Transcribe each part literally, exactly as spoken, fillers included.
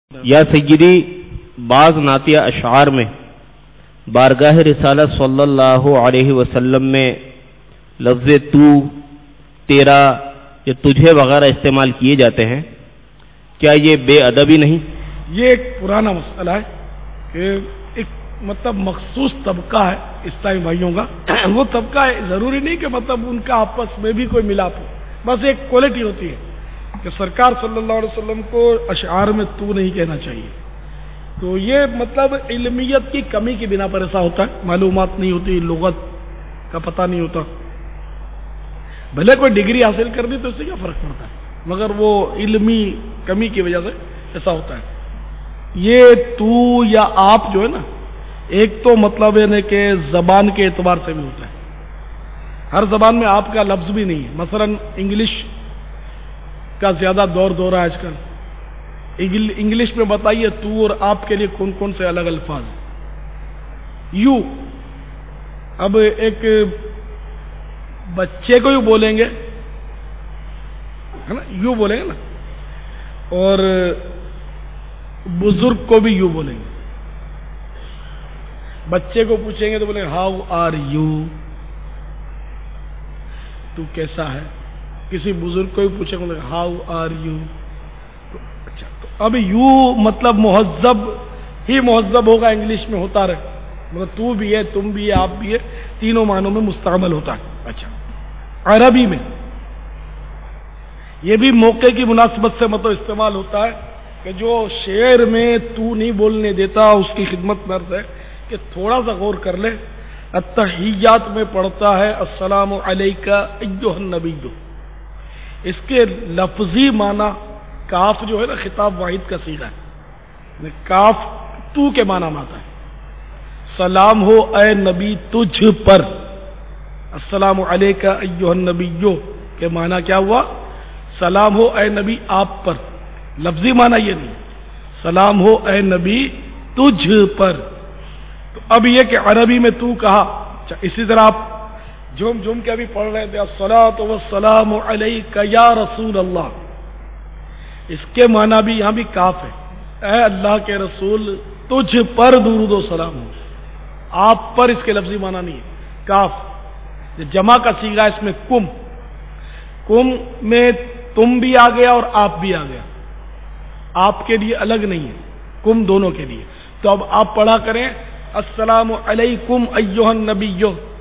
یا سیدی بعض نعتیہ اشعار میں بارگاہ رسالت صلی اللہ علیہ وسلم میں لفظ تو، تیرا یا تجھے وغیرہ استعمال کیے جاتے ہیں، کیا یہ بے ادبی نہیں؟ یہ ایک پرانا مسئلہ ہے کہ ایک مطلب مخصوص طبقہ ہے اسلامی بھائیوں کا، وہ طبقہ ہے، ضروری نہیں کہ مطلب ان کا آپس میں بھی کوئی ملاپ ہو، بس ایک کوالٹی ہوتی ہے کہ سرکار صلی اللہ علیہ وسلم کو اشعار میں تو نہیں کہنا چاہیے. تو یہ مطلب علمیت کی کمی کی بنا پر ایسا ہوتا ہے، معلومات نہیں ہوتی، لغت کا پتہ نہیں ہوتا. بھلے کوئی ڈگری حاصل کر دی تو اس سے کیا فرق پڑتا ہے، مگر وہ علمی کمی کی وجہ سے ایسا ہوتا ہے. یہ تو یا آپ جو ہے نا، ایک تو مطلب ہے کہ زبان کے اعتبار سے بھی ہوتا ہے. ہر زبان میں آپ کا لفظ بھی نہیں ہے. مثلا انگلش کا زیادہ دور دور ہے آج کل. انگلش میں بتائیے تو اور آپ کے لیے کون کون سے الگ الفاظ ہیں. یو، اب ایک بچے کو یوں بولیں گے ہے نا، یوں بولیں گے نا، اور بزرگ کو بھی یوں بولیں گے. بچے کو پوچھیں گے تو بولیں گے ہاؤ آر یو، تو کیسا ہے. کسی بزرگ کو بھی پوچھیں گے ہاؤ آر یو. اچھا، تو اب یو مطلب مہذب ہی مہذب ہوگا، انگلش میں ہوتا رہے، مطلب تو بھی ہے، تم بھی ہے، آپ بھی ہے، تینوں معنوں میں مستعمل ہوتا ہے. اچھا، عربی میں یہ بھی موقع کی مناسبت سے مطلب استعمال ہوتا ہے کہ جو شعر میں تو نہیں بولنے دیتا، اس کی خدمت میں عرض ہے کہ تھوڑا سا غور کر لے. التحیات میں پڑھتا ہے السلام علیکہ ایھا النبی، اس کے لفظی معنی کاف جو ہے نا خطاب واحد کا صیغہ ہے، کاف تو کے معنی میں آتا ہے. سلام ہو اے نبی تجھ پر، السلام علیکہ ایھا النبی کے معنی کیا ہوا؟ سلام ہو اے نبی آپ پر. لفظی معنی یہ نہیں، سلام ہو اے نبی تجھ پر. تو اب یہ کہ عربی میں تو کہا. اسی طرح آپ جم جم کے ابھی پڑھ رہے تھے الصلاۃ والسلام علیک یا رسول اللہ، اس کے معنی بھی یہاں بھی کاف ہے. اے اللہ کے رسول تجھ پر درود و سلام ہو. آپ پر اس کے لفظی معنی نہیں ہے، کاف. جمع کا صیغہ اس میں کم، کم میں تم بھی آ گیا اور آپ بھی آ گیا. آپ کے لیے الگ نہیں ہے، کم دونوں کے لیے. تو اب آپ پڑھا کریں السلام علیکم ایھا النبی،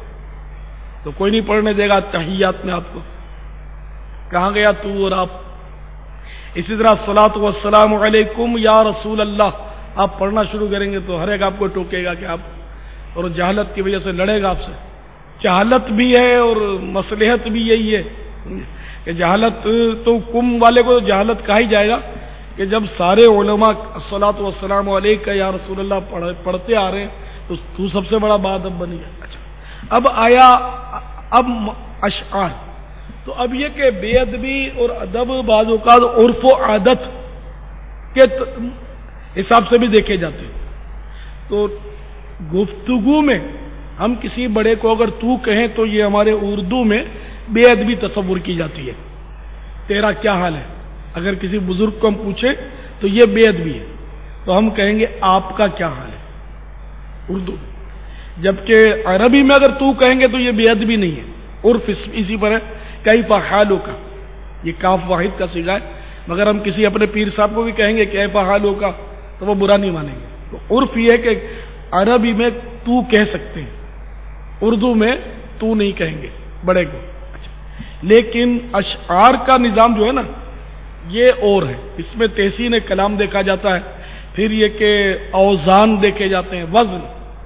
تو کوئی نہیں پڑھنے دے گا تحیات میں آپ کو. کہاں گیا تو اور آپ. اسی طرح الصلاۃ والسلام علیکم یا رسول اللہ آپ پڑھنا شروع کریں گے تو ہر ایک آپ کو ٹوکے گا کہ آپ، اور جہالت کی وجہ سے لڑے گا آپ سے. جہالت بھی ہے اور مصلحت بھی یہی ہے کہ جہالت تو کم والے کو جہالت کہا ہی جائے گا کہ جب سارے علماء الصلاۃ والسلام علیکہ یا رسول اللہ پڑھتے آ رہے ہیں تو تو سب سے بڑا بادب بنی ہے. اچھا، اب آیا اب اشعار. تو اب یہ کہ بے ادبی اور ادب بعض اوقات عرف و عادت کے حساب سے بھی دیکھے جاتے ہیں. تو گفتگو میں ہم کسی بڑے کو اگر تو کہیں تو یہ ہمارے اردو میں بے ادبی تصور کی جاتی ہے. تیرا کیا حال ہے، اگر کسی بزرگ کو ہم پوچھیں تو یہ بے ادبی ہے. تو ہم کہیں گے آپ کا کیا حال ہے اردو. جبکہ عربی میں اگر تو کہیں گے تو یہ بے ادبی نہیں ہے، عرف اسی پر ہے. کیف حالک، یہ کاف واحد کا صیغہ ہے، مگر ہم کسی اپنے پیر صاحب کو بھی کہیں گے کیف حالک تو وہ برا نہیں مانیں گے. تو عرف یہ ہے کہ عربی میں تو کہہ سکتے ہیں، اردو میں تو نہیں کہیں گے بڑے کو. اچھا، لیکن اشعار کا نظام جو ہے نا یہ اور ہے. اس میں تحسین کلام دیکھا جاتا ہے، پھر یہ کہ اوزان دیکھے جاتے ہیں، وزن.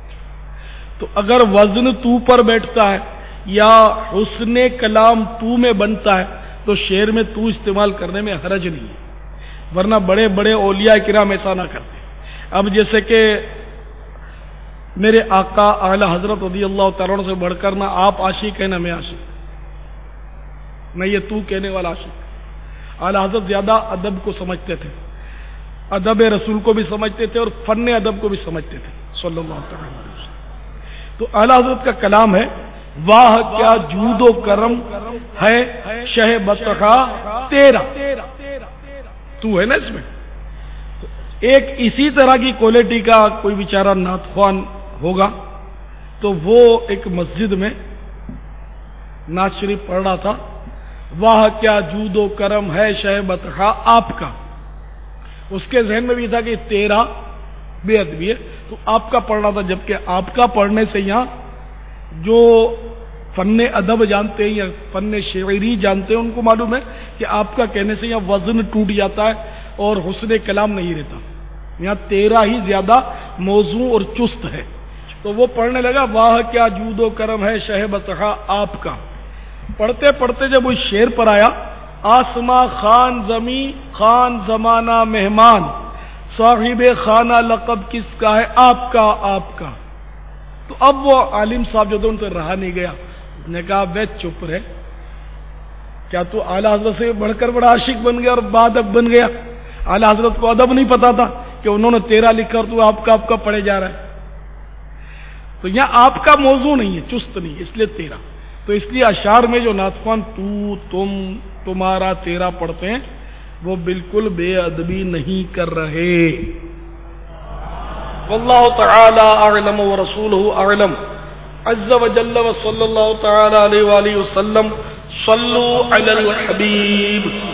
تو اگر وزن تو پر بیٹھتا ہے یا حسن کلام تو میں بنتا ہے تو شعر میں تو استعمال کرنے میں حرج نہیں ہے، ورنہ بڑے بڑے اولیاء کرام ایسا نہ کرتے. اب جیسے کہ میرے آقا اعلی حضرت رضی اللہ تعالیٰ عنہ سے بڑھ کر نہ آپ عاشق ہیں نہ میں عاشق، نہ یہ تو کہنے والا عاشق. اعلی حضرت زیادہ ادب کو سمجھتے تھے، ادب رسول کو بھی سمجھتے تھے اور فن ادب کو بھی سمجھتے تھے صلی اللہ علیہ وسلم. تو اعلی حضرت کا کلام ہے واہ کیا جود و کرم ہے شہ بطخا تیرا. تو ہے نا اس میں. ایک اسی طرح کی کوالٹی کا کوئی بیچارہ نعت خوان ہوگا تو وہ ایک مسجد میں نعت شریف پڑھ رہا تھا، واہ کیا جود و کرم ہے شہ بطحا آپ کا. اس کے ذہن میں بھی تھا کہ تیرا بے ادبی ہے، تو آپ کا پڑھ رہا تھا، جبکہ آپ کا پڑھنے سے یہاں جو فن ادب جانتے ہیں یا فن شعری جانتے ہیں ان کو معلوم ہے کہ آپ کا کہنے سے یہاں وزن ٹوٹ جاتا ہے اور حسن کلام نہیں رہتا. یہاں تیرا ہی زیادہ موزوں اور چست ہے. تو وہ پڑھنے لگا واہ کیا جود و کرم ہے شہ بطحا آپ کا. پڑھتے پڑھتے جب وہ شعر پر آیا آسماں خان زمیں خان زمانہ مہمان صاحب خانہ لقب کس کا ہے آپ کا آپ کا. تو اب وہ عالم صاحب جو تھے ان سے رہا نہیں گیا. اس نے کہا بے چپ رہے، کیا تو اعلیٰ حضرت سے بڑھ کر بڑا عاشق بن گیا اور بادب بن گیا؟ اعلیٰ حضرت کو ادب نہیں پتا تھا کہ انہوں نے تیرا لکھا اور تو آپ کا آپ کا پڑھے جا رہا ہے. تو یہاں آپ کا موضوع نہیں ہے، چست نہیں، اس لیے تیرا. تو اس لیے اشعار میں جو نعت خوان تو تم تمہارا تیرا پڑھتے ہیں وہ بالکل بے ادبی نہیں کر رہے. واللہ تعالی اعلم ورسولہ اعلم عز وجل وصلی اللہ تعالی علیہ وآلہ وسلم. صلوا علی الحبیب.